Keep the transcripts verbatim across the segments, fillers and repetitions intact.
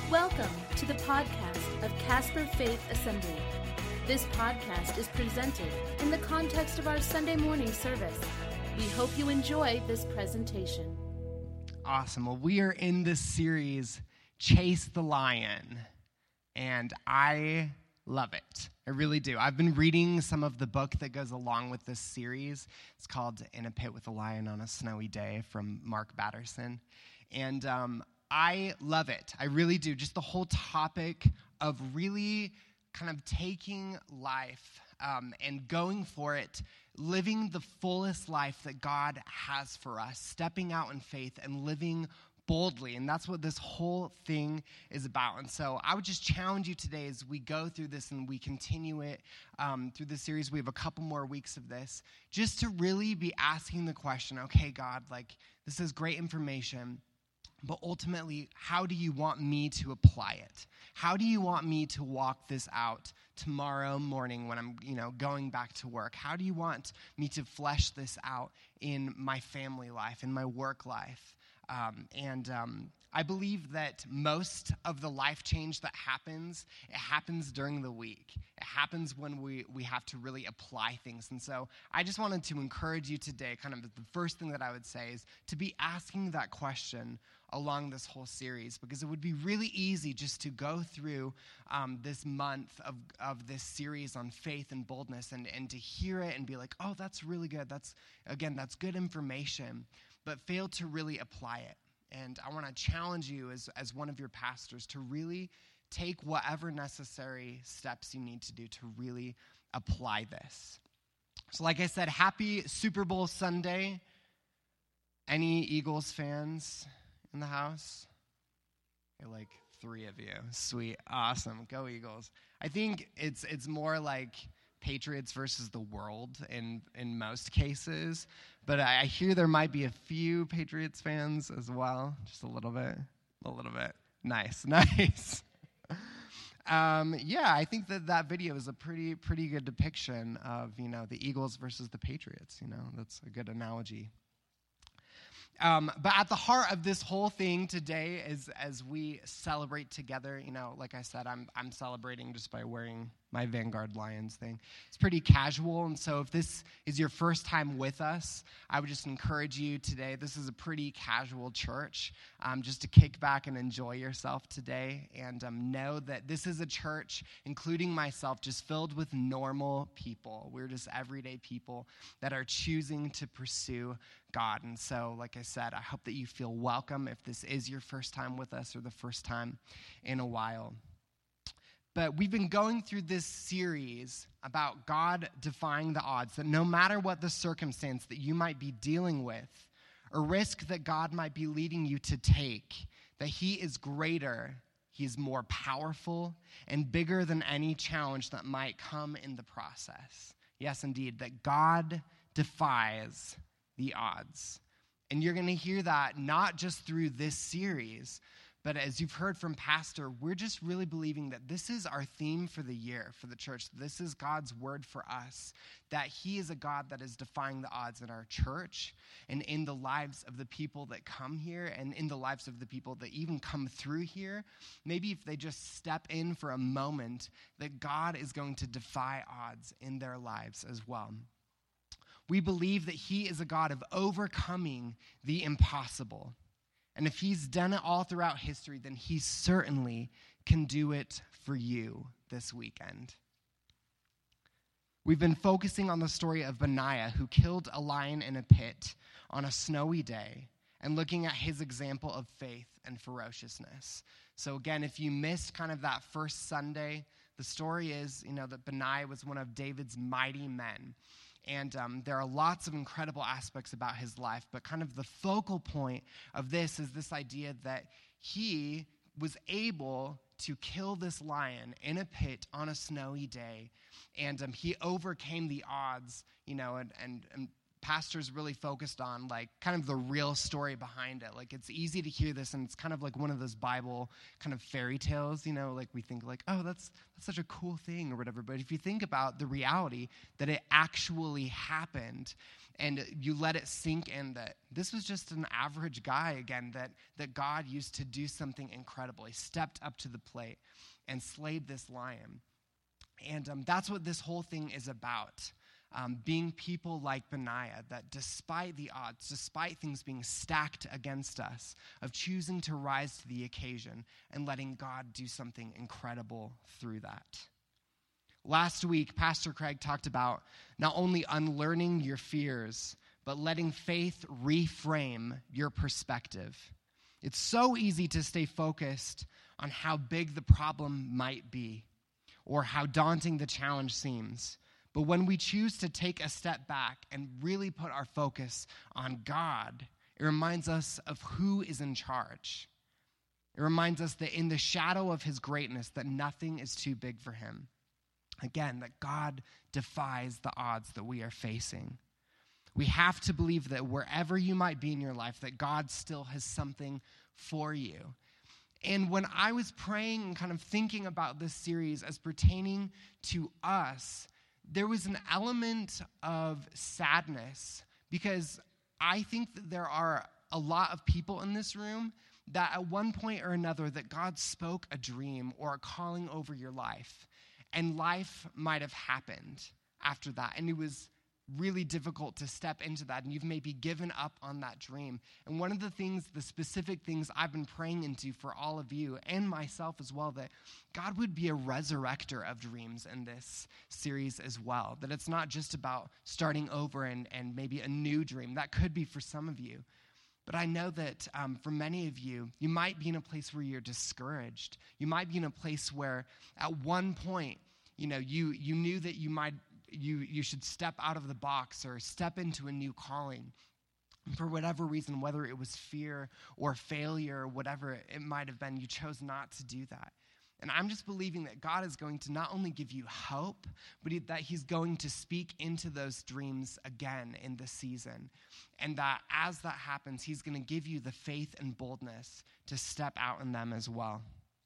Welcome to the podcast of Casper Faith Assembly. This podcast is presented in the context of our Sunday morning service. We hope you enjoy this presentation. Awesome. Well, we are in this series, Chase the Lion, and I love it. I really do. I've been reading some of the book that goes along with this series. It's called In a Pit with a Lion on a Snowy Day from Mark Batterson, and um, I love it. I really do. Just the whole topic of really kind of taking life um, and going for it, living the fullest life that God has for us, stepping out in faith and living boldly. And that's what this whole thing is about. And so I would just challenge you today as we go through this and we continue it um, through the series. We have a couple more weeks of this, just to really be asking the question, okay, God, like this is great information, but ultimately, how do you want me to apply it? How do you want me to walk this out tomorrow morning when I'm, you know, going back to work? How do you want me to flesh this out in my family life, in my work life? Um, and um, I believe that most of the life change that happens, it happens during the week. It happens when we, we have to really apply things. And so I just wanted to encourage you today, kind of the first thing that I would say is to be asking that question along this whole series, because it would be really easy just to go through um, this month of, of this series on faith and boldness and, and to hear it and be like, oh, that's really good. That's, again, that's good information, but fail to really apply it. And I want to challenge you as, as one of your pastors to really take whatever necessary steps you need to do to really apply this. So like I said, happy Super Bowl Sunday. Any Eagles fans in the house? You're like three of you. Sweet. Awesome. Go Eagles. I think it's it's more like Patriots versus the world in, in most cases. But I, I hear there might be a few Patriots fans as well. Just a little bit. A little bit. Nice. Nice. um, yeah, I think that that video is a pretty pretty good depiction of, you know, the Eagles versus the Patriots. You know, that's a good analogy. Um, but at the heart of this whole thing today is as we celebrate together, you know, like I said, I'm I'm celebrating just by wearing my Vanguard Lions thing. It's pretty casual, and so if this is your first time with us, I would just encourage you today. This is a pretty casual church, um, just to kick back and enjoy yourself today, and um, know that this is a church, including myself, just filled with normal people. We're just everyday people that are choosing to pursue God. And so, like I said, I hope that you feel welcome if this is your first time with us or the first time in a while. But we've been going through this series about God defying the odds, that no matter what the circumstance that you might be dealing with, or risk that God might be leading you to take, that he is greater, he is more powerful, and bigger than any challenge that might come in the process. Yes, indeed, that God defies the odds. And you're going to hear that not just through this series, but as you've heard from Pastor, we're just really believing that this is our theme for the year, for the church. This is God's word for us, that he is a God that is defying the odds in our church and in the lives of the people that come here and in the lives of the people that even come through here. Maybe if they just step in for a moment, that God is going to defy odds in their lives as well. We believe that he is a God of overcoming the impossible. And if he's done it all throughout history, then he certainly can do it for you this weekend. We've been focusing on the story of Benaiah, who killed a lion in a pit on a snowy day, and looking at his example of faith and ferociousness. So again, if you missed kind of that first Sunday, the story is, you know, that Benaiah was one of David's mighty men. And um, there are lots of incredible aspects about his life, but kind of the focal point of this is this idea that he was able to kill this lion in a pit on a snowy day, and um, he overcame the odds, you know, and, and, and pastors really focused on like kind of the real story behind it. Like it's easy to hear this and it's kind of like one of those Bible kind of fairy tales, you know, like we think like, oh, that's that's such a cool thing or whatever. But if you think about the reality that it actually happened and you let it sink in that this was just an average guy again that that God used to do something incredible. He stepped up to the plate and slayed this lion. And um, that's what this whole thing is about. Um, being people like Benaiah, that despite the odds, despite things being stacked against us, of choosing to rise to the occasion and letting God do something incredible through that. Last week, Pastor Craig talked about not only unlearning your fears, but letting faith reframe your perspective. It's so easy to stay focused on how big the problem might be or how daunting the challenge seems. But when we choose to take a step back and really put our focus on God, it reminds us of who is in charge. It reminds us that in the shadow of his greatness, that nothing is too big for him. Again, that God defies the odds that we are facing. We have to believe that wherever you might be in your life, that God still has something for you. And when I was praying and kind of thinking about this series as pertaining to us, there was an element of sadness because I think that there are a lot of people in this room that at one point or another that God spoke a dream or a calling over your life, and life might have happened after that, and it was really difficult to step into that, and you've maybe given up on that dream. And one of the things, the specific things I've been praying into for all of you and myself as well, that God would be a resurrector of dreams in this series as well, that it's not just about starting over and, and maybe a new dream. That could be for some of you. But I know that um, for many of you, you might be in a place where you're discouraged. You might be in a place where at one point, you know, you you knew that you might You you should step out of the box or step into a new calling. For whatever reason, whether it was fear or failure or whatever it might have been, you chose not to do that. And I'm just believing that God is going to not only give you hope, but that he's going to speak into those dreams again in this season. And that as that happens, he's going to give you the faith and boldness to step out in them as well.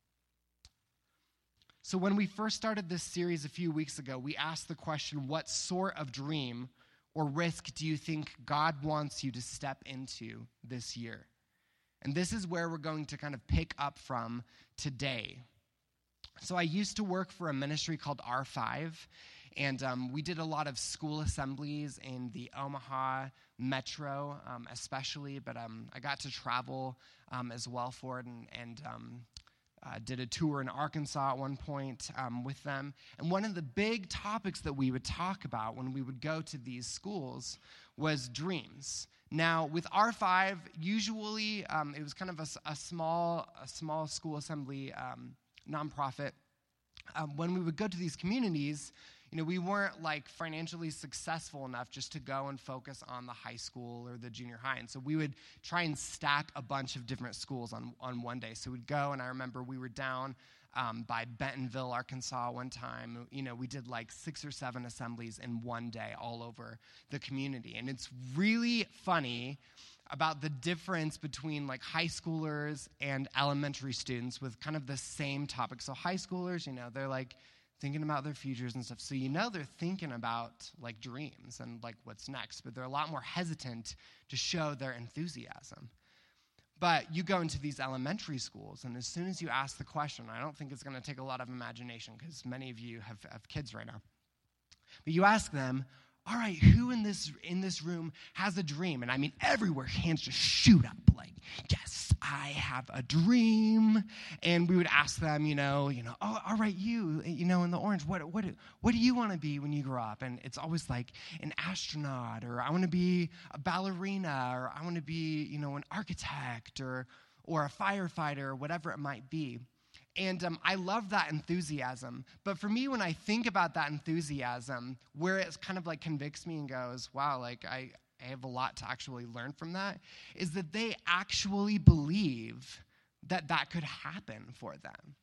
So when we first started this series a few weeks ago, we asked the question, what sort of dream or risk do you think God wants you to step into this year? And this is where we're going to kind of pick up from today. So I used to work for a ministry called R five, and um, we did a lot of school assemblies in the Omaha metro um, especially, but um, I got to travel um, as well for it, and, and um Uh, did a tour in Arkansas at one point um, with them. And one of the big topics that we would talk about when we would go to these schools was dreams. Now, with R five, usually um, it was kind of a, a small a small school assembly um, nonprofit. Um, when we would go to these communities, you know, we weren't like financially successful enough just to go and focus on the high school or the junior high. And so we would try and stack a bunch of different schools on, on one day. So we'd go, and I remember we were down um, by Bentonville, Arkansas one time. You know, we did like six or seven assemblies in one day all over the community. And it's really funny about the difference between like high schoolers and elementary students with kind of the same topic. So high schoolers, you know, they're like thinking about their futures and stuff. So you know they're thinking about like dreams and like what's next, but they're a lot more hesitant to show their enthusiasm. But you go into these elementary schools, and as soon as you ask the question, I don't think it's going to take a lot of imagination because many of you have, have kids right now. But you ask them, all right, who in this in this room has a dream? And I mean, everywhere, hands just shoot up like, yes, I have a dream. And we would ask them, you know, you know, oh, all right, you, you know, in the orange, what what what do you want to be when you grow up? And it's always like an astronaut, or I want to be a ballerina, or I want to be, you know, an architect, or or a firefighter, or whatever it might be. And um, I love that enthusiasm. But for me, when I think about that enthusiasm, where it kind of like convicts me and goes, wow, like I, I have a lot to actually learn from that, is that they actually believe that that could happen for them.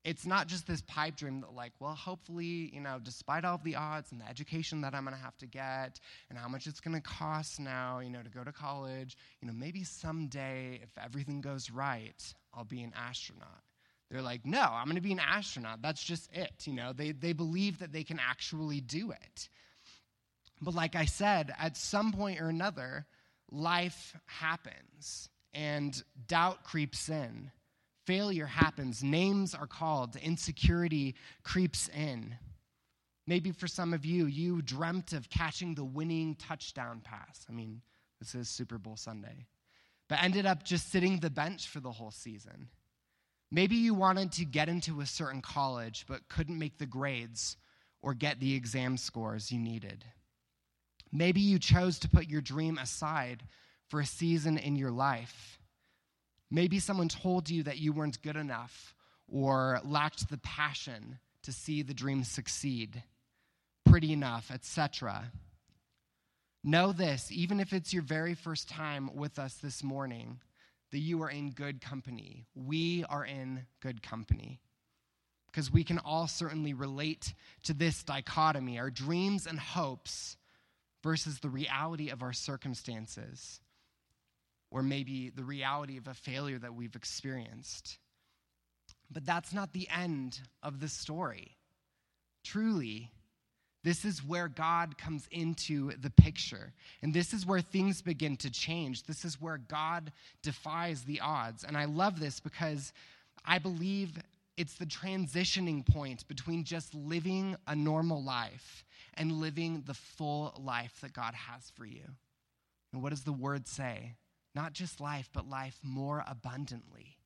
it's not just this pipe dream that like, well, hopefully, you know, despite all of the odds and the education that I'm going to have to get and how much it's going to cost now, you know, to go to college, you know, maybe someday if everything goes right, I'll be an astronaut. They're like, no, I'm going to be an astronaut. That's just it. You know, they, they believe that they can actually do it. But like I said, at some point or another, life happens and doubt creeps in. Failure happens. Names are called. Insecurity creeps in. Maybe for some of you, you dreamt of catching the winning touchdown pass. I mean, this is Super Bowl Sunday. But ended up just sitting the bench for the whole season. Maybe you wanted to get into a certain college but couldn't make the grades or get the exam scores you needed. Maybe you chose to put your dream aside for a season in your life. Maybe someone told you that you weren't good enough or lacked the passion to see the dream succeed, pretty enough, et cetera. Know this, even if it's your very first time with us this morning, that you are in good company. We are in good company. Because we can all certainly relate to this dichotomy, our dreams and hopes versus the reality of our circumstances, or maybe the reality of a failure that we've experienced. But that's not the end of the story. Truly, this is where God comes into the picture. And this is where things begin to change. This is where God defies the odds. And I love this because I believe it's the transitioning point between just living a normal life and living the full life that God has for you. And what does the word say? Not just life, but life more abundantly.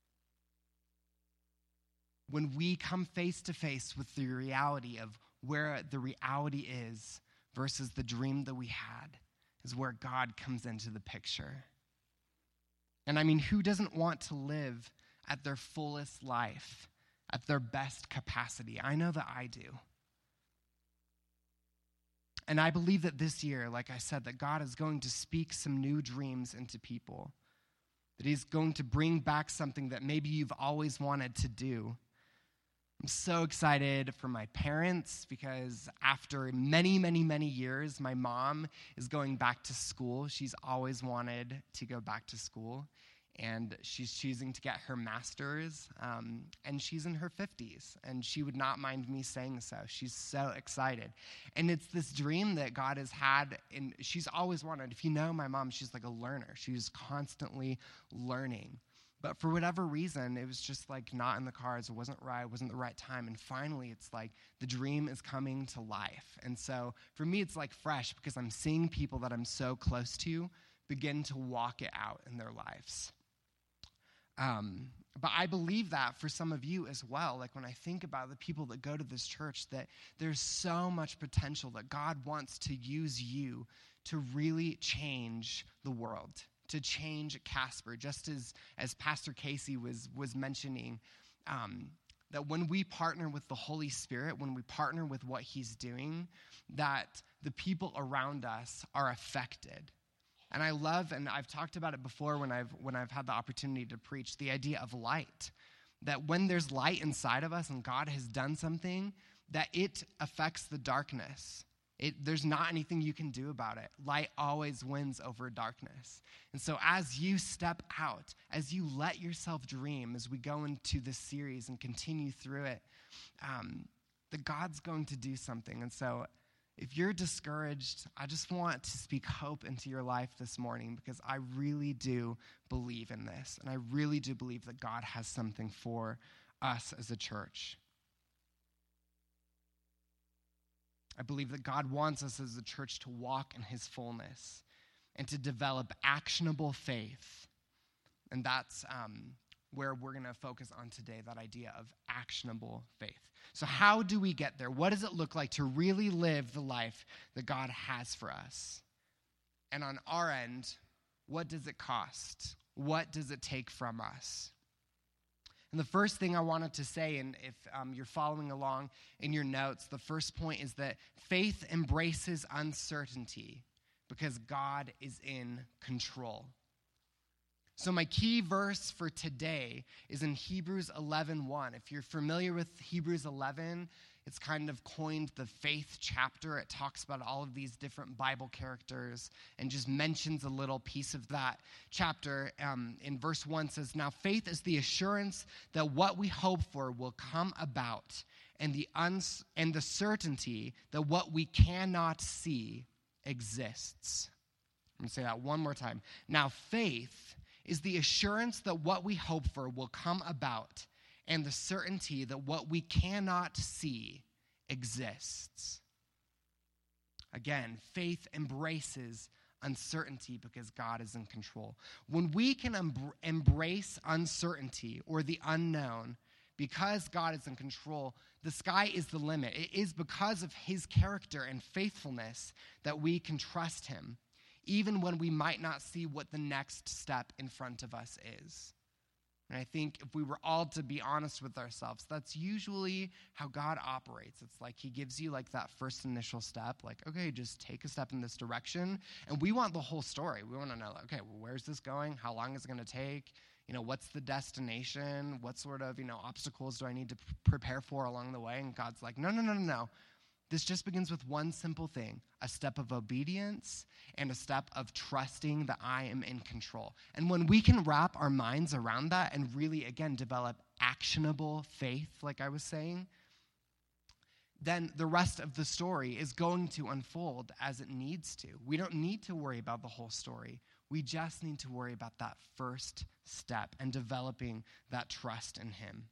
When we come face to face with the reality of where the reality is versus the dream that we had, is where God comes into the picture. And I mean, who doesn't want to live at their fullest life, at their best capacity? I know that I do. And I believe that this year, like I said, that God is going to speak some new dreams into people, that he's going to bring back something that maybe you've always wanted to do. I'm so excited for my parents because after many, many, many years, my mom is going back to school. She's always wanted to go back to school, and she's choosing to get her master's, um, and she's in her fifties, and she would not mind me saying so. She's so excited. And it's this dream that God has had, and she's always wanted. If you know my mom, she's like a learner. She's constantly learning. But for whatever reason, it was just like not in the cards. It wasn't right. It wasn't the right time. And finally, it's like the dream is coming to life. And so for me, it's like fresh because I'm seeing people that I'm so close to begin to walk it out in their lives. Um, but I believe that for some of you as well. Like when I think about the people that go to this church, that there's so much potential that God wants to use you to really change the world, to change Casper, just as, as Pastor Casey was, was mentioning, um, that when we partner with the Holy Spirit, when we partner with what he's doing, that the people around us are affected. And I love, and I've talked about it before when I've when I've had the opportunity to preach, the idea of light. That when there's light inside of us and God has done something, that it affects the darkness. It, there's not anything you can do about it. Light always wins over darkness. And so as you step out, as you let yourself dream, as we go into this series and continue through it, um, that God's going to do something. And so if you're discouraged, I just want to speak hope into your life this morning because I really do believe in this. And I really do believe that God has something for us as a church. I believe that God wants us as a church to walk in his fullness and to develop actionable faith. And that's um, where we're going to focus on today, that idea of actionable faith. So how do we get there? What does it look like to really live the life that God has for us? And on our end, what does it cost? What does it take from us? And the first thing I wanted to say, and if um, you're following along in your notes, the first point is that faith embraces uncertainty because God is in control. So my key verse for today is in Hebrews eleven one. If you're familiar with Hebrews eleven, it's kind of coined the faith chapter. It talks about all of these different Bible characters and just mentions a little piece of that chapter. Um, in verse one says, "Now faith is the assurance that what we hope for will come about, and the uns- and the certainty that what we cannot see exists." I'm going to say that one more time. Now faith is the assurance that what we hope for will come about, and the certainty that what we cannot see exists. Again, faith embraces uncertainty because God is in control. When we can em- embrace uncertainty or the unknown because God is in control, the sky is the limit. It is because of his character and faithfulness that we can trust him, even when we might not see what the next step in front of us is. And I think if we were all to be honest with ourselves, that's usually how God operates. It's like he gives you like that first initial step, like, okay, just take a step in this direction. And we want the whole story. We want to know, okay, well, where's this going? How long is it going to take? You know, what's the destination? What sort of, you know, obstacles do I need to p- prepare for along the way? And God's like, no, no, no, no, no. This just begins with one simple thing, a step of obedience and a step of trusting that I am in control. And when we can wrap our minds around that and really, again, develop actionable faith, like I was saying, then the rest of the story is going to unfold as it needs to. We don't need to worry about the whole story. We just need to worry about that first step and developing that trust in him.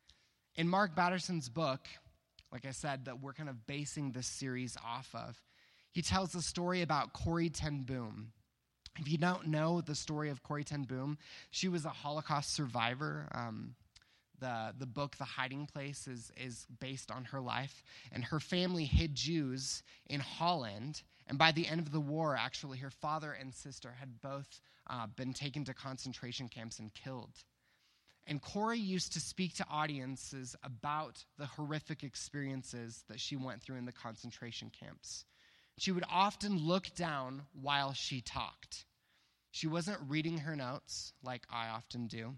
In Mark Batterson's book, like I said, that we're kind of basing this series off of, he tells a story about Corrie ten Boom. If you don't know the story of Corrie ten Boom, she was a Holocaust survivor. Um, the, the book, The Hiding Place, is, is based on her life. And her family hid Jews in Holland. And by the end of the war, actually, her father and sister had both uh, been taken to concentration camps and killed. And Corrie used to speak to audiences about the horrific experiences that she went through in the concentration camps. She would often look down while she talked. She wasn't reading her notes like I often do.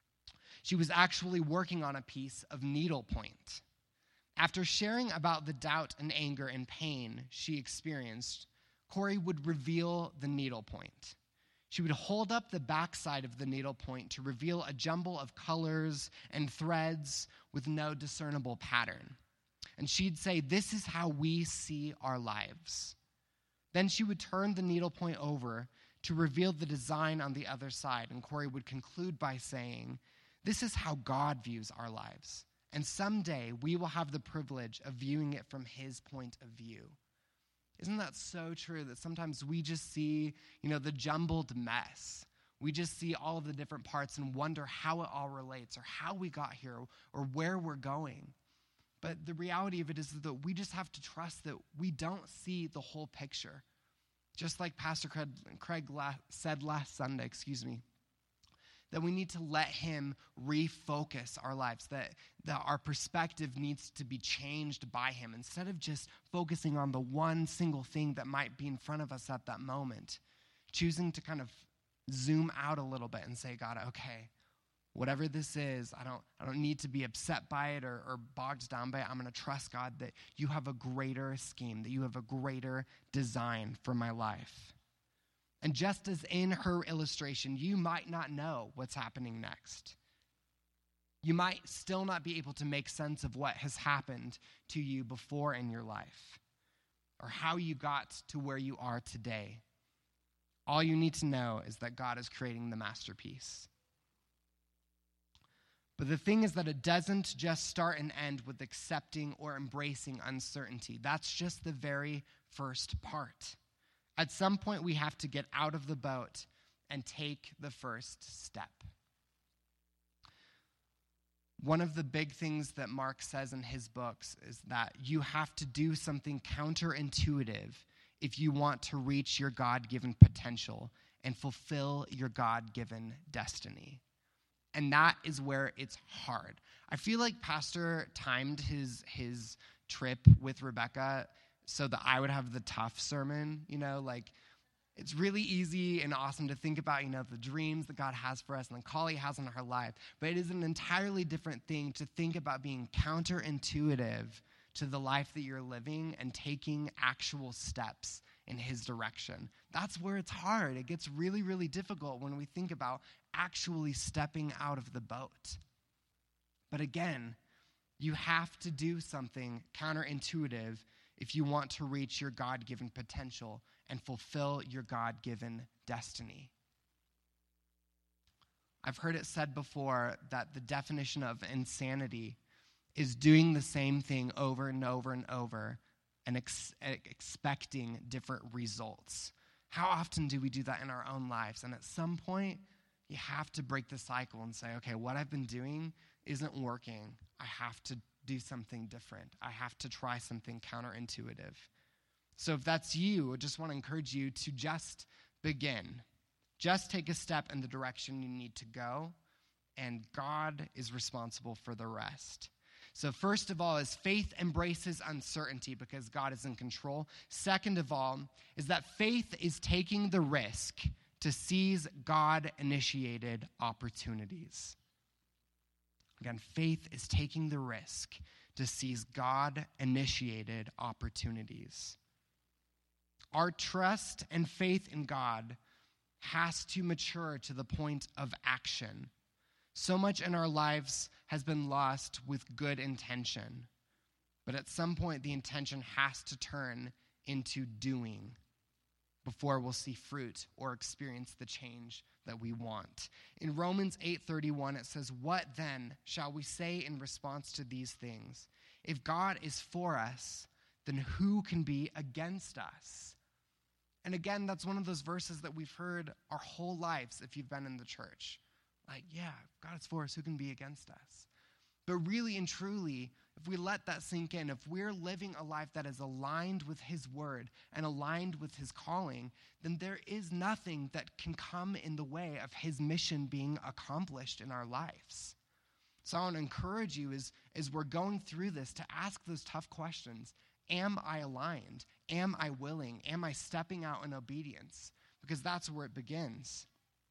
She was actually working on a piece of needlepoint. After sharing about the doubt and anger and pain she experienced, Corrie would reveal the needlepoint. She would hold up the backside of the needlepoint to reveal a jumble of colors and threads with no discernible pattern. And she'd say, "This is how we see our lives." Then she would turn the needlepoint over to reveal the design on the other side. And Corrie would conclude by saying, "This is how God views our lives. And someday we will have the privilege of viewing it from his point of view." Isn't that so true that sometimes we just see, you know, the jumbled mess? We just see all of the different parts and wonder how it all relates or how we got here or where we're going. But the reality of it is that we just have to trust that we don't see the whole picture. Just like Pastor Craig, Craig la- said last Sunday, excuse me, that we need to let him refocus our lives, that, that our perspective needs to be changed by him instead of just focusing on the one single thing that might be in front of us at that moment, choosing to kind of zoom out a little bit and say, God, okay, whatever this is, I don't, I don't need to be upset by it or, or bogged down by it. I'm going to trust, God, that you have a greater scheme, that you have a greater design for my life. And just as in her illustration, you might not know what's happening next. You might still not be able to make sense of what has happened to you before in your life or how you got to where you are today. All you need to know is that God is creating the masterpiece. But the thing is that it doesn't just start and end with accepting or embracing uncertainty. That's just the very first part. At some point, we have to get out of the boat and take the first step. One of the big things that Mark says in his books is that you have to do something counterintuitive if you want to reach your God-given potential and fulfill your God-given destiny. And that is where it's hard. I feel like Pastor timed his his trip with Rebecca so that I would have the tough sermon, you know, like It's really easy and awesome to think about, you know, the dreams that God has for us and the call he has on our life. But it is an entirely different thing to think about being counterintuitive to the life that you're living and taking actual steps in his direction. That's where it's hard. It gets really, really difficult when we think about actually stepping out of the boat. But again, you have to do something counterintuitive if you want to reach your God-given potential and fulfill your God-given destiny. I've heard it said before that the definition of insanity is doing the same thing over and over and over and ex- expecting different results. How often do we do that in our own lives? And at some point, you have to break the cycle and say, okay, what I've been doing isn't working. I have to do something different. I have to try something counterintuitive. So if that's you, I just want to encourage you to just begin. Just take a step in the direction you need to go, and God is responsible for the rest. So first of all is faith embraces uncertainty because God is in control. Second of all is that faith is taking the risk to seize God-initiated opportunities. Again, faith is taking the risk to seize God-initiated opportunities. Our trust and faith in God has to mature to the point of action. So much in our lives has been lost with good intention, but at some point the intention has to turn into doing before we'll see fruit or experience the change that we want. In Romans eight thirty-one, it says, "What then shall we say in response to these things? If God is for us, then who can be against us?" And again, that's one of those verses that we've heard our whole lives if you've been in the church. Like, yeah, if God is for us, who can be against us? But really and truly, if we let that sink in, if we're living a life that is aligned with his word and aligned with his calling, then there is nothing that can come in the way of his mission being accomplished in our lives. So I want to encourage you as, as we're going through this to ask those tough questions. Am I aligned? Am I willing? Am I stepping out in obedience? Because that's where it begins.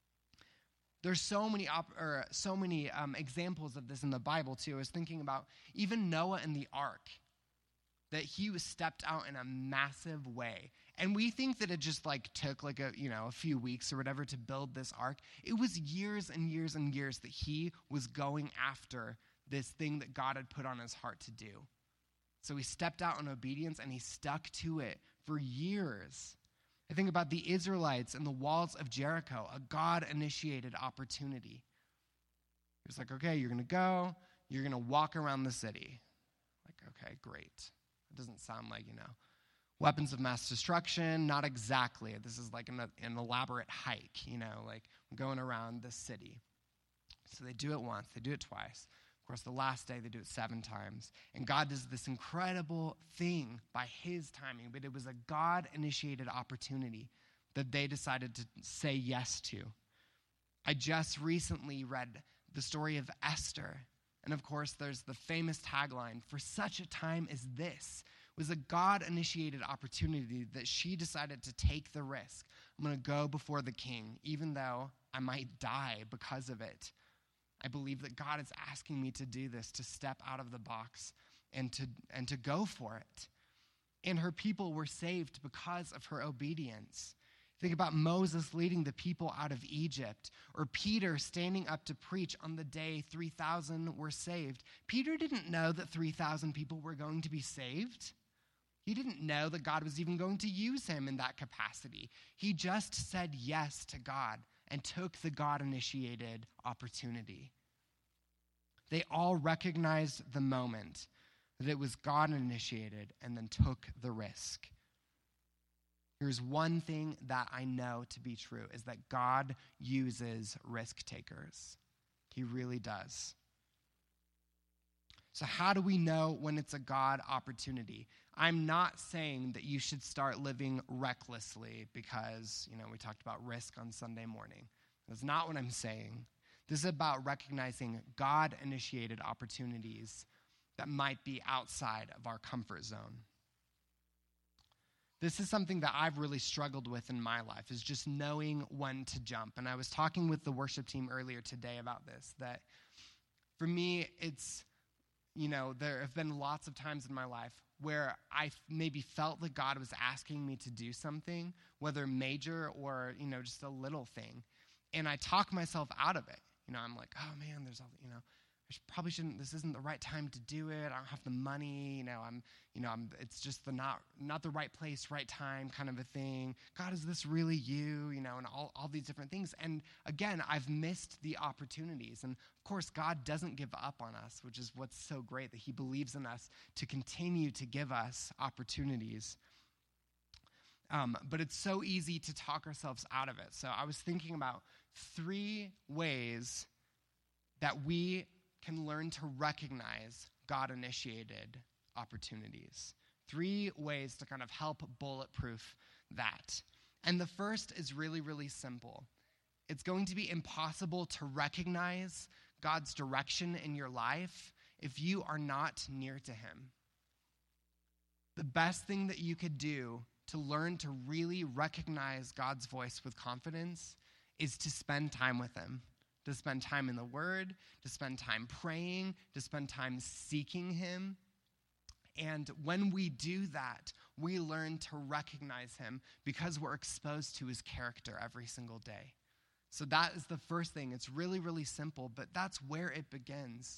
There's so many op- or so many um, examples of this in the Bible too. I was thinking about even Noah and the ark, that he was stepped out in a massive way. And we think that it just like took like a, you know, a few weeks or whatever to build this ark. It was years and years and years that he was going after this thing that God had put on his heart to do. So he stepped out in obedience and he stuck to it for years. I think about the Israelites and the walls of Jericho, a God-initiated opportunity. He was like, okay, you're going to go, you're going to walk around the city. Like, okay, great. It doesn't sound like, you know, weapons of mass destruction, not exactly. This is like an, an elaborate hike, you know, like going around the city. So they do it once, they do it twice. Of course, the last day they do it seven times. And God does this incredible thing by his timing, but it was a God-initiated opportunity that they decided to say yes to. I just recently read the story of Esther. And of course, there's the famous tagline, "For such a time as this." It was a God-initiated opportunity that she decided to take the risk. I'm going to go before the king, even though I might die because of it. I believe that God is asking me to do this, to step out of the box and to and to go for it. And her people were saved because of her obedience. Think about Moses leading the people out of Egypt, or Peter standing up to preach on the day three thousand were saved. Peter didn't know that three thousand people were going to be saved. He didn't know that God was even going to use him in that capacity. He just said yes to God and took the God-initiated opportunity. They all recognized the moment that it was God-initiated and then took the risk. Here's one thing that I know to be true, is that God uses risk takers. He really does. So how do we know when it's a God opportunity? I'm not saying that you should start living recklessly because, you know, we talked about risk on Sunday morning. That's not what I'm saying. This is about recognizing God-initiated opportunities that might be outside of our comfort zone. this is something that I've really struggled with in my life, is just knowing when to jump. And I was talking with the worship team earlier today about this, that for me, it's, you know, there have been lots of times in my life where I maybe felt that God was asking me to do something, whether major or, you know, just a little thing. And I talk myself out of it. You know, I'm like, oh man, there's all, you know, I should, probably shouldn't, this isn't the right time to do it. I don't have the money, you know, I'm, you know, I'm, it's just the not, not the right place, right time kind of a thing. God, is this really you? You know, and all, all these different things. And again, I've missed the opportunities. And of course, God doesn't give up on us, which is what's so great, that he believes in us to continue to give us opportunities. Um, but it's so easy to talk ourselves out of it. So I was thinking about three ways that we can learn to recognize God-initiated opportunities. Three ways to kind of help bulletproof that. And the first is really, really simple. It's going to be impossible to recognize God's direction in your life if you are not near to him. The best thing that you could do to learn to really recognize God's voice with confidence is to spend time with him. To spend time in the Word, to spend time praying, to spend time seeking him. And when we do that, we learn to recognize him because we're exposed to his character every single day. So that is the first thing. It's really, really simple, but that's where it begins.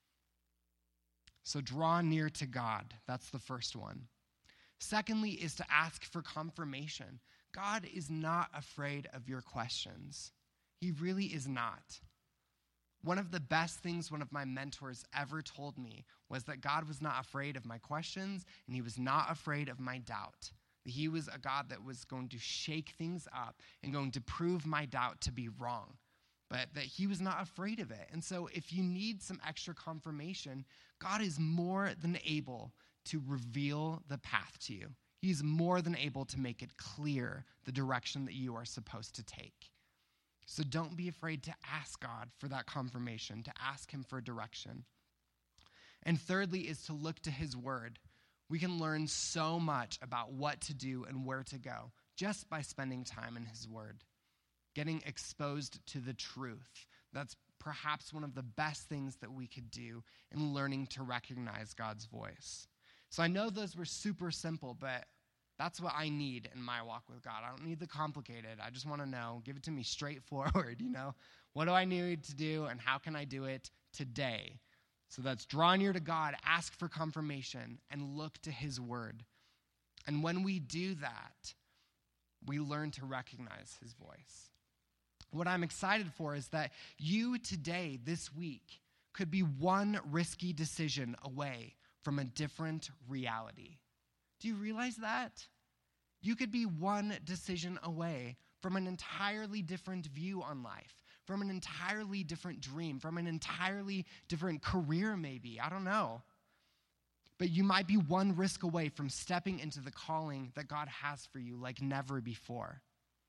So draw near to God. That's the first one. Secondly is to ask for confirmation. God is not afraid of your questions. He really is not. One of the best things one of my mentors ever told me was that God was not afraid of my questions, and he was not afraid of my doubt. He was a God that was going to shake things up and going to prove my doubt to be wrong, but that he was not afraid of it. And so if you need some extra confirmation, God is more than able to reveal the path to you. He's more than able to make it clear the direction that you are supposed to take. So don't be afraid to ask God for that confirmation, to ask him for direction. And thirdly is to look to his word. We can learn so much about what to do and where to go just by spending time in his word, getting exposed to the truth. That's perhaps one of the best things that we could do in learning to recognize God's voice. So I know those were super simple, but that's what I need in my walk with God. I don't need the complicated. I just want to know, give it to me straightforward, you know. What do I need to do, and how can I do it today? So that's draw near to God, ask for confirmation, and look to his word. And when we do that, we learn to recognize his voice. What I'm excited for is that you today, this week, could be one risky decision away from a different reality. Do you realize that? You could be one decision away from an entirely different view on life, from an entirely different dream, from an entirely different career maybe. I don't know. But you might be one risk away from stepping into the calling that God has for you like never before.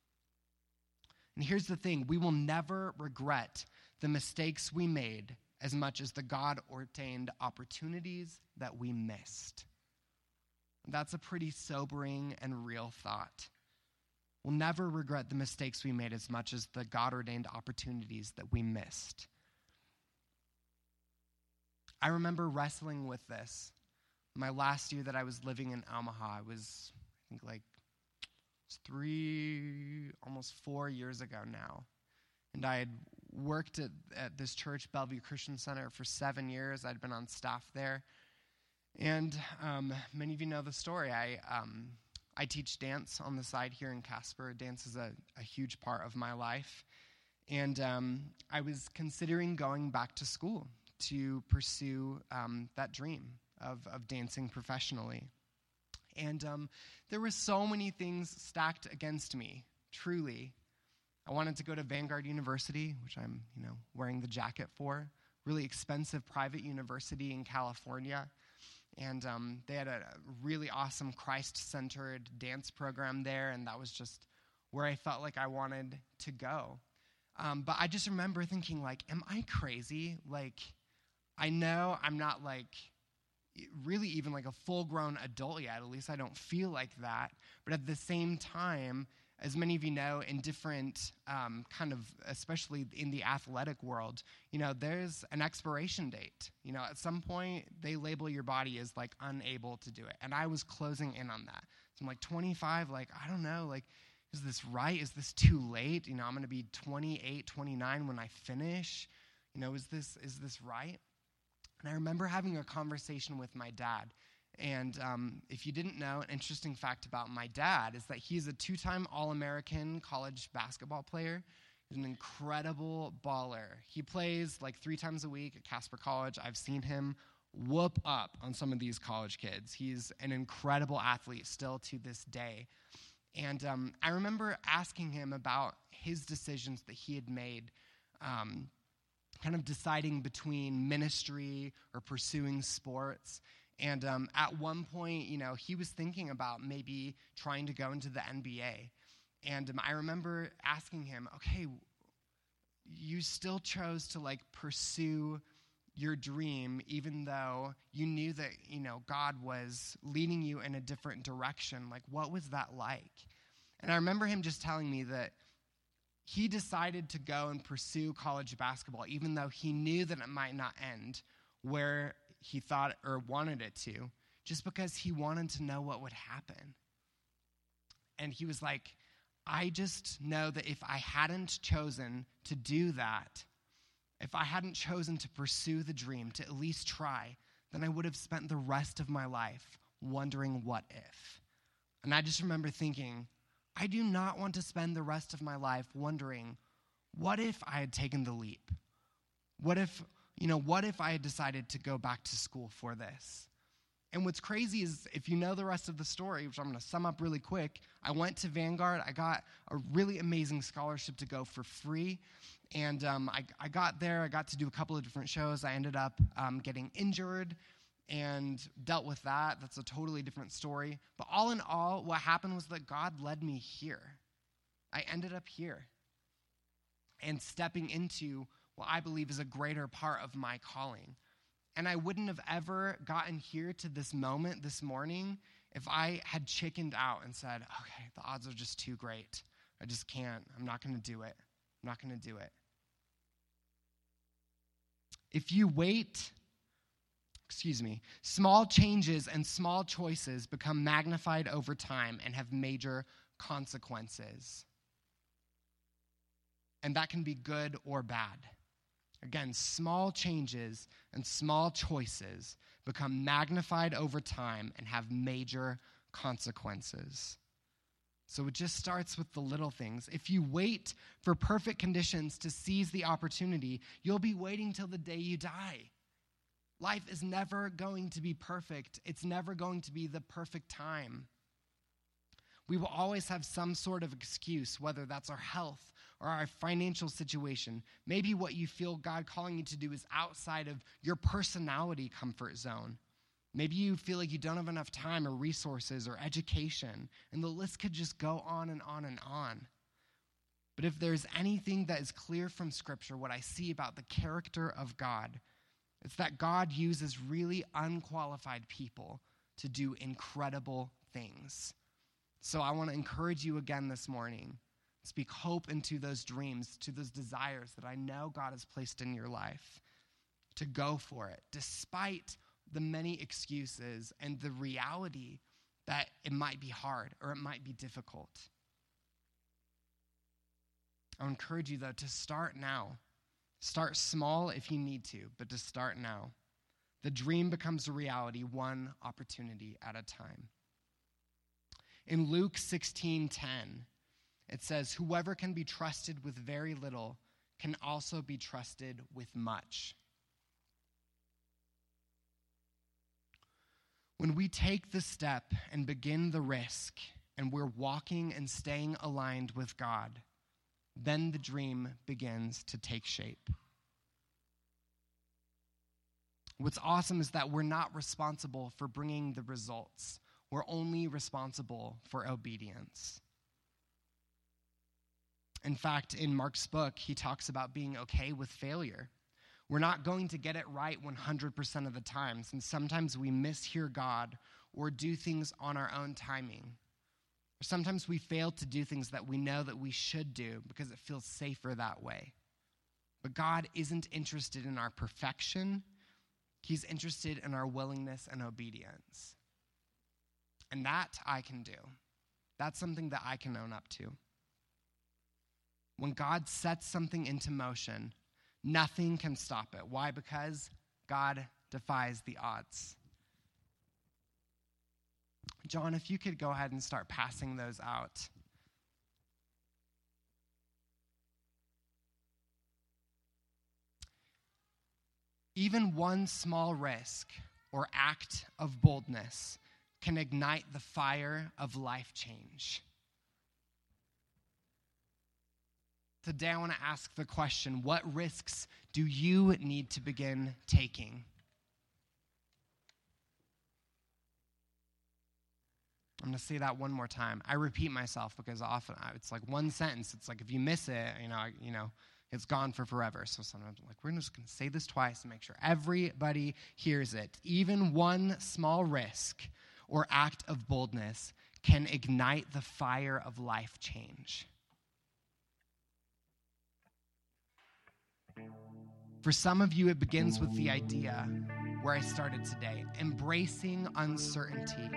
And here's the thing, we will never regret the mistakes we made as much as the God-ordained opportunities that we missed. That's a pretty sobering and real thought. We'll never regret the mistakes we made as much as the God-ordained opportunities that we missed. I remember wrestling with this. My last year that I was living in Omaha, it was, I think, like it's three, almost four years ago now. And I had worked at, at this church, Bellevue Christian Center, for seven years. I'd been on staff there. And um, many of you know the story. I um, I teach dance on the side here in Casper. Dance is a, a huge part of my life. And um, I was considering going back to school to pursue um, that dream of, of dancing professionally. And um, there were so many things stacked against me, truly. I wanted to go to Vanguard University, which I'm, you know, wearing the jacket for, really expensive private university in California. And um, they had a really awesome Christ-centered dance program there, and that was just where I felt like I wanted to go. Um, but I just remember thinking, like, am I crazy? Like, I know I'm not, like, really even like a full-grown adult yet. At least I don't feel like that. But at the same time, as many of you know, in different um, kind of, especially in the athletic world, you know, there's an expiration date. You know, at some point, they label your body as, like, unable to do it. And I was closing in on that. So I'm like, twenty-five, like, I don't know, like, is this right? Is this too late? You know, I'm going to be twenty-eight, twenty-nine when I finish. You know, is this is this right? And I remember having a conversation with my dad. And um, if you didn't know, an interesting fact about my dad is that he's a two-time All-American college basketball player. He's an incredible baller. He plays like three times a week at Casper College. I've seen him whoop up on some of these college kids. He's an incredible athlete still to this day. And um, I remember asking him about his decisions that he had made, um, kind of deciding between ministry or pursuing sports. And um, at one point, you know, he was thinking about maybe trying to go into the N B A. And um, I remember asking him, okay, you still chose to, like, pursue your dream, even though you knew that, you know, God was leading you in a different direction. Like, what was that like? And I remember him just telling me that he decided to go and pursue college basketball, even though he knew that it might not end where he thought or wanted it to, just because he wanted to know what would happen. And he was like, I just know that if I hadn't chosen to do that, if I hadn't chosen to pursue the dream, to at least try, then I would have spent the rest of my life wondering what if. And I just remember thinking, I do not want to spend the rest of my life wondering, what if I had taken the leap? What if, you know, what if I had decided to go back to school for this? And what's crazy is, if you know the rest of the story, which I'm going to sum up really quick, I went to Vanguard. I got a really amazing scholarship to go for free. And um, I, I got there. I got to do a couple of different shows. I ended up um, getting injured and dealt with that. That's a totally different story. But all in all, what happened was that God led me here. I ended up here and stepping into what I believe is a greater part of my calling. And I wouldn't have ever gotten here to this moment this morning if I had chickened out and said, okay, the odds are just too great. I just can't. I'm not going to do it. I'm not going to do it. If you wait, excuse me, small changes and small choices become magnified over time and have major consequences. And that can be good or bad. Again, small changes and small choices become magnified over time and have major consequences. So it just starts with the little things. If you wait for perfect conditions to seize the opportunity, you'll be waiting till the day you die. Life is never going to be perfect. It's never going to be the perfect time. We will always have some sort of excuse, whether that's our health or our financial situation. Maybe what you feel God calling you to do is outside of your personality comfort zone. Maybe you feel like you don't have enough time or resources or education, and the list could just go on and on and on. But if there's anything that is clear from Scripture, what I see about the character of God, it's that God uses really unqualified people to do incredible things. So I want to encourage you again this morning. Speak hope into those dreams, to those desires that I know God has placed in your life, to go for it, despite the many excuses and the reality that it might be hard or it might be difficult. I encourage you, though, to start now. Start small if you need to, but to start now. The dream becomes a reality one opportunity at a time. In Luke sixteen ten, it says, whoever can be trusted with very little can also be trusted with much. When we take the step and begin the risk, and we're walking and staying aligned with God, then the dream begins to take shape. What's awesome is that we're not responsible for bringing the results. We're only responsible for obedience. In fact, in Mark's book, he talks about being okay with failure. We're not going to get it right one hundred percent of the time, since sometimes we mishear God or do things on our own timing. Or sometimes we fail to do things that we know that we should do because it feels safer that way. But God isn't interested in our perfection. He's interested in our willingness and obedience. And that I can do. That's something that I can own up to. When God sets something into motion, nothing can stop it. Why? Because God defies the odds. John, if you could go ahead and start passing those out. Even one small risk or act of boldness can ignite the fire of life change. Today I want to ask the question, what risks do you need to begin taking? I'm going to say that one more time. I repeat myself because often it's like one sentence. It's like if you miss it, you know, you know, it's gone for forever. So sometimes I'm like, we're just going to say this twice to make sure everybody hears it. Even one small risk or act of boldness can ignite the fire of life change. For some of you, it begins with the idea where I started today, embracing uncertainty.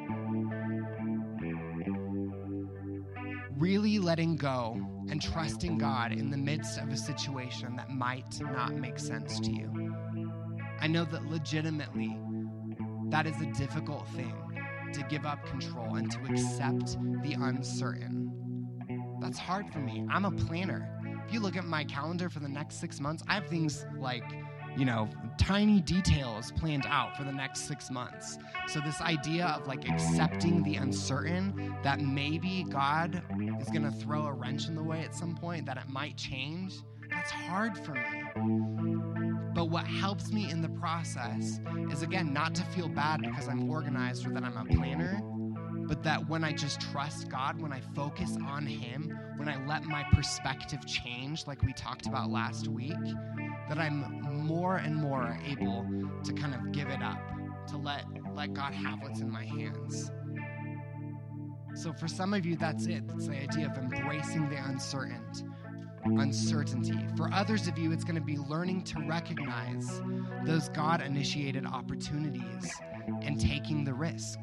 Really letting go and trusting God in the midst of a situation that might not make sense to you. I know that legitimately that is a difficult thing, to give up control and to accept the uncertain. That's hard for me. I'm a planner. If you look at my calendar for the next six months, I have things like, you know, tiny details planned out for the next six months. So this idea of like accepting the uncertain, that maybe God is going to throw a wrench in the way at some point, that it might change, that's hard for me. But what helps me in the process is, again, not to feel bad because I'm organized or that I'm a planner, but that when I just trust God, when I focus on Him, when I let my perspective change, like we talked about last week, that I'm more and more able to kind of give it up, to let, let God have what's in my hands. So for some of you, that's it. That's the idea of embracing the uncertain, uncertainty. For others of you, it's going to be learning to recognize those God-initiated opportunities and taking the risk.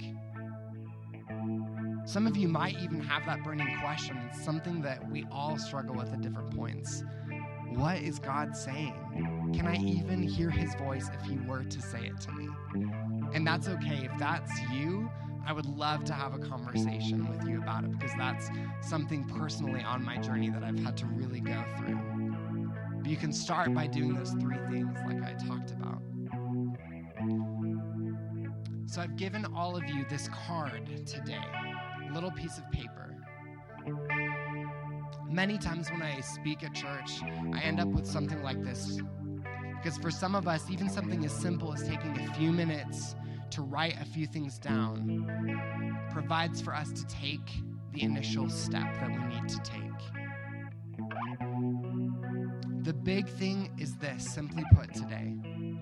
Some of you might even have that burning question. It's something that we all struggle with at different points. What is God saying? Can I even hear His voice if He were to say it to me? And that's okay. If that's you, I would love to have a conversation with you about it, because that's something personally on my journey that I've had to really go through. But you can start by doing those three things like I talked about. So I've given all of you this card today, a little piece of paper. Many times when I speak at church, I end up with something like this. Because for some of us, even something as simple as taking a few minutes to write a few things down provides for us to take the initial step that we need to take. The big thing is this, simply put today.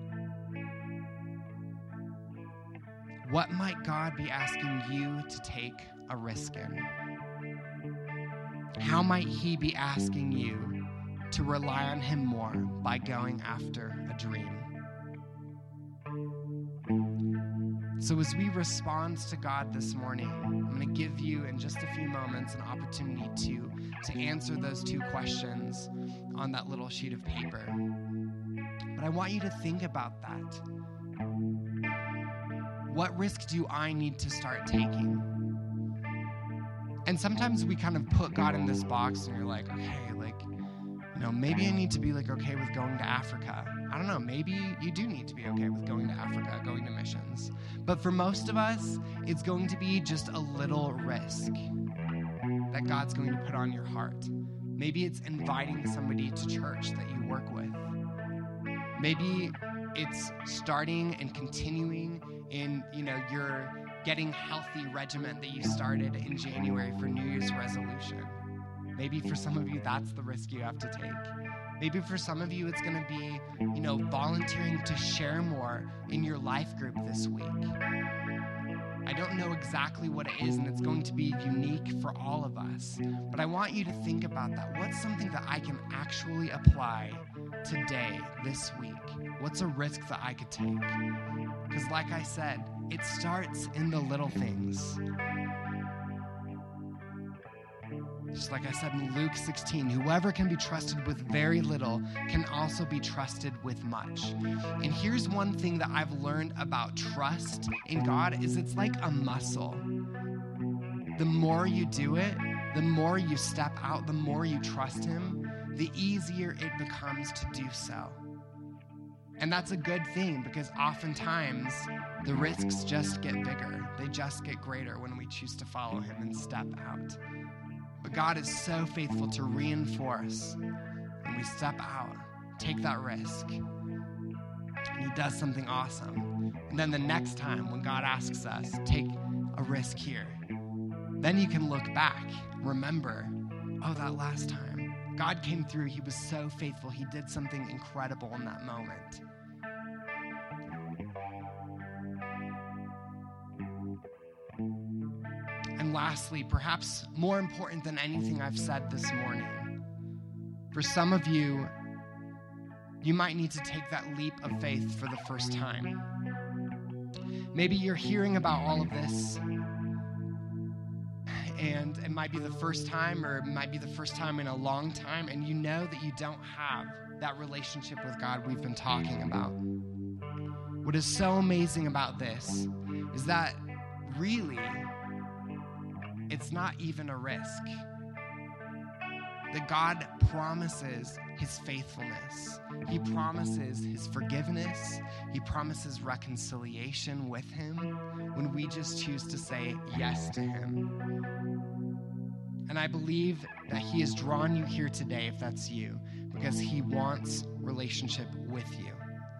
What might God be asking you to take a risk in? How might He be asking you to rely on Him more by going after a dream? So as we respond to God this morning, I'm going to give you in just a few moments an opportunity to, to answer those two questions on that little sheet of paper. But I want you to think about that. What risk do I need to start taking? And sometimes we kind of put God in this box and you're like, okay, like, you know, maybe I need to be like okay with going to Africa. I don't know, maybe you do need to be okay with going to Africa, going to missions. But for most of us, it's going to be just a little risk that God's going to put on your heart. Maybe it's inviting somebody to church that you work with. Maybe it's starting and continuing in, you know, your getting healthy regimen that you started in January for New Year's resolution. Maybe for some of you, that's the risk you have to take. Maybe for some of you, it's going to be, you know, volunteering to share more in your life group this week. I don't know exactly what it is, and it's going to be unique for all of us. But I want you to think about that. What's something that I can actually apply today, this week? What's a risk that I could take? Because like I said, it starts in the little things. Just like I said in Luke sixteen, whoever can be trusted with very little can also be trusted with much. And here's one thing that I've learned about trust in God is it's like a muscle. The more you do it, the more you step out, the more you trust him, the easier it becomes to do so. And that's a good thing because oftentimes the risks just get bigger. They just get greater when we choose to follow him and step out. But God is so faithful to reinforce, and we step out, take that risk, and he does something awesome. And then the next time when God asks us, take a risk here, then you can look back, remember, oh, that last time, God came through, he was so faithful, he did something incredible in that moment. And lastly, perhaps more important than anything I've said this morning, for some of you, you might need to take that leap of faith for the first time. Maybe you're hearing about all of this, and it might be the first time, or it might be the first time in a long time, and you know that you don't have that relationship with God we've been talking about. What is so amazing about this is that really, it's not even a risk. That God promises his faithfulness. He promises his forgiveness. He promises reconciliation with him when we just choose to say yes to him. And I believe that he has drawn you here today, if that's you, because he wants relationship with you.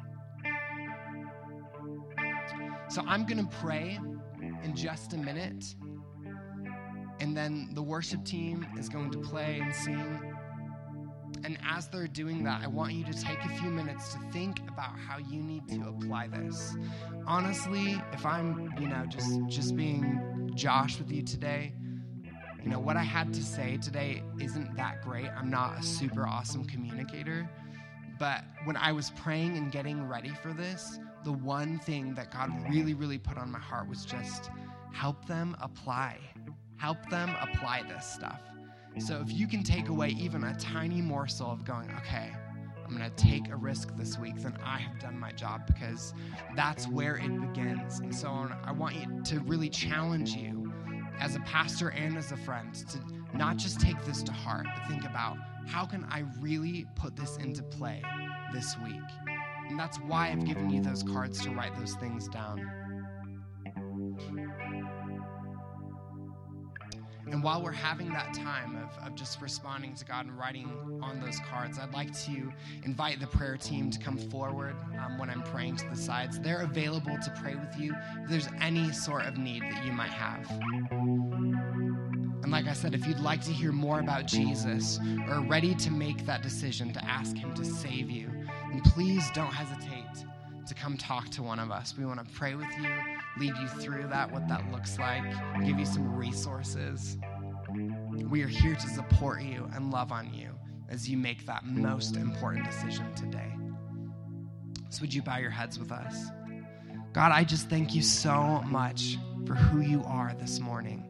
So I'm going to pray in just a minute. And then the worship team is going to play and sing. And as they're doing that, I want you to take a few minutes to think about how you need to apply this. Honestly, if I'm, you know, just, just being Josh with you today, you know, what I had to say today isn't that great. I'm not a super awesome communicator. But when I was praying and getting ready for this, the one thing that God really, really put on my heart was just help them apply. Help them apply this stuff. So if you can take away even a tiny morsel of going, okay, I'm going to take a risk this week, then I have done my job, because that's where it begins. And so I want you to really challenge you as a pastor and as a friend to not just take this to heart, but think about, how can I really put this into play this week? And that's why I've given you those cards to write those things down. And while we're having that time of, of just responding to God and writing on those cards, I'd like to invite the prayer team to come forward um, when I'm praying to the sides. They're available to pray with you if there's any sort of need that you might have. And like I said, if you'd like to hear more about Jesus or are ready to make that decision to ask him to save you, then please don't hesitate to come talk to one of us. We want to pray with you, lead you through that, what that looks like, give you some resources. We are here to support you and love on you as you make that most important decision today. So would you bow your heads with us? God, I just thank you so much for who you are this morning.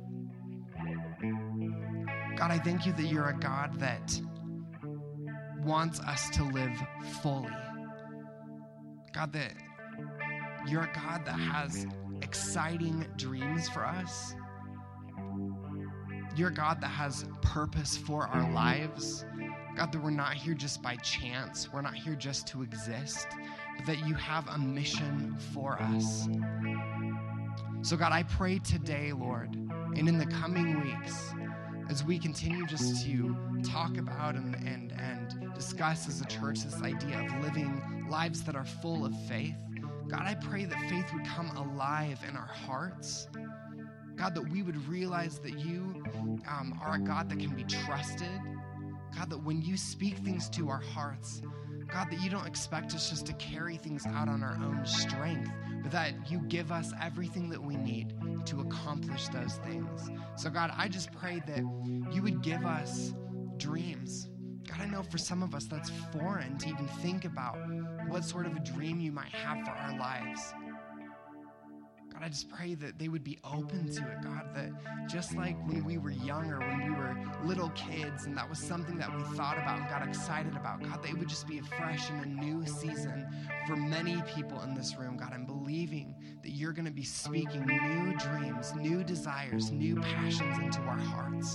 God, I thank you that you're a God that wants us to live fully. God, that you're a God that has exciting dreams for us. You're a God that has purpose for our lives. God, that we're not here just by chance. We're not here just to exist, but that you have a mission for us. So God, I pray today, Lord, and in the coming weeks, as we continue just to talk about and, and, and discuss as a church this idea of living lives that are full of faith, God, I pray that faith would come alive in our hearts. God, that we would realize that you um, are a God that can be trusted, God, that when you speak things to our hearts, God, that you don't expect us just to carry things out on our own strength, but that you give us everything that we need to accomplish those things. So God, I just pray that you would give us dreams. God, I know for some of us that's foreign to even think about what sort of a dream you might have for our lives. God, I just pray that they would be open to it, God, that just like when we were younger, when we were little kids, and that was something that we thought about and got excited about, God, that it would just be a fresh and a new season for many people in this room. God, I'm believing that you're going to be speaking new dreams, new desires, new passions into our hearts.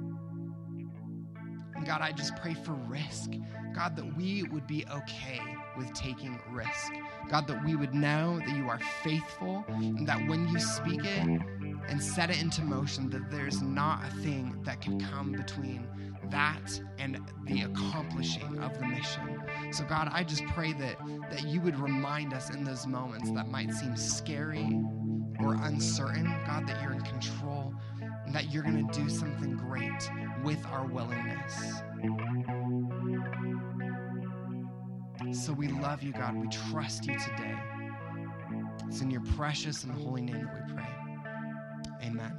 And God, I just pray for risk. God, that we would be okay with taking risk. God, that we would know that you are faithful and that when you speak it and set it into motion, that there's not a thing that can come between that and the accomplishing of the mission. So God, I just pray that, that you would remind us in those moments that might seem scary or uncertain, God, that you're in control and that you're going to do something great with our willingness. So we love you, God. We trust you today. It's in your precious and holy name that we pray. Amen.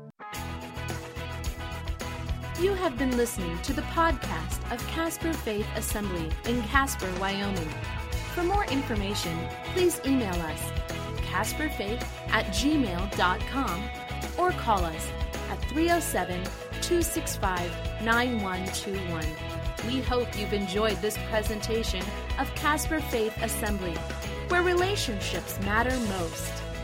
You have been listening to the podcast of Casper Faith Assembly in Casper, Wyoming. For more information, please email us casperfaith at gmail dot com or call us at three oh seven, two six five, nine one two one. We hope you've enjoyed this presentation of Casper Faith Assembly, where relationships matter most.